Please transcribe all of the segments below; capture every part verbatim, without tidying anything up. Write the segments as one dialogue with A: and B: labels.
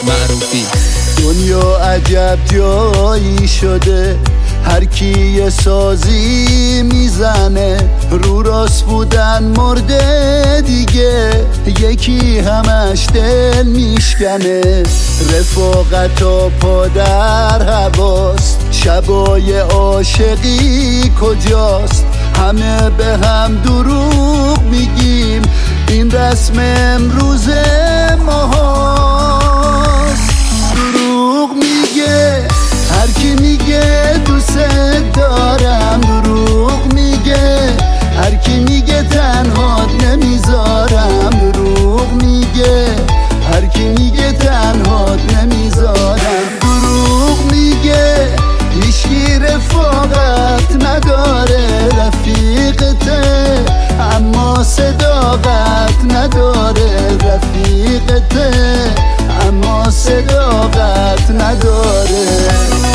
A: معروفی.
B: دنیا عجب جایی شده، هر کی یه سازی میزنه، رو راست بودن مرده دیگه، یکی همش دل میشکنه. رفاقت و پا در هواست، شبای عاشقی کجاست؟ همه به هم دروغ میگیم، این رسم امروز ماهاست. دروغ میگه هر کی میگه دوست دارم، دروغ میگه هر کی میگه تنهات نمیذارم، دروغ میگه هر کی میگه تنهات نمیذارم. دروغ میگه هیچکی رفاقت نداره، رفیقته اما صداقت نداره، رفیقته اما صداقت نداره.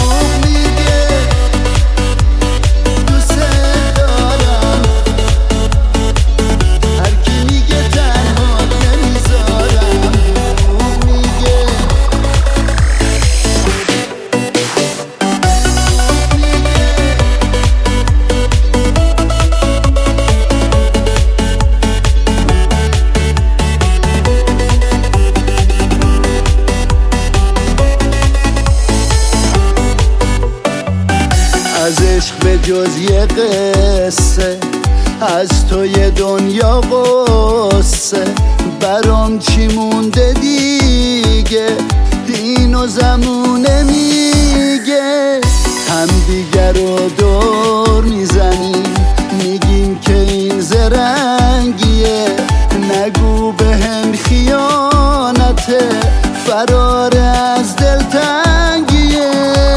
B: از عشق به جز یه قصه، از تو یه دنیا قصه، برام چی مونده دیگه؟ اینو زمونه میگه. هم دیگر رو دور میزنیم، میگیم که این زرنگیه، نگو به هم خیانته، فرار از دلتنگیه.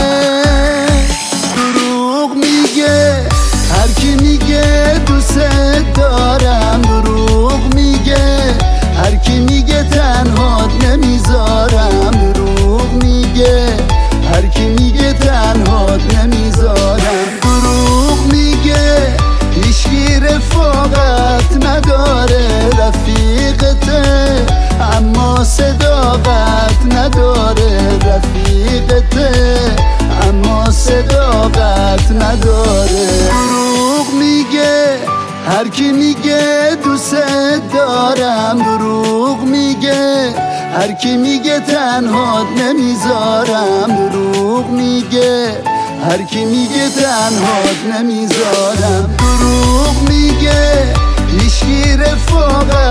B: هر کی میگه دوست دارم، دروغ میگه هر کی میگه تنهات نمیذارم، دروغ میگه هر کی میگه تنهات نمیذارم. دروغ میگه هیچکی رفاقت نداره، رفیقته اما صداقت نداره، رفیقته اما صداقت نداره. دروغ میگه هر کی میگه دوست دارم، دروغ میگه هر کی میگه تنهات نمیذارم، دروغ میگه هر کی میگه تنهات نمیذارم. دروغ میگه هیچکی رفاقت